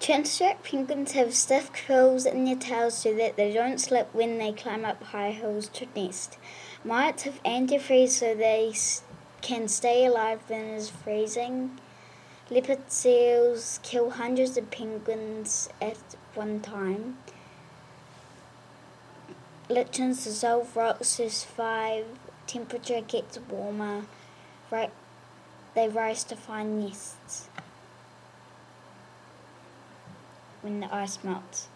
Chinstrap penguins have stiff quills in their tails so that they don't slip when they climb up high hills to nest. Mites have antifreeze so they can stay alive when it is freezing. Leopard seals kill hundreds of penguins at one time. Lichens dissolve rocks to survive. Temperature gets warmer. They rise to find nests when the ice melts.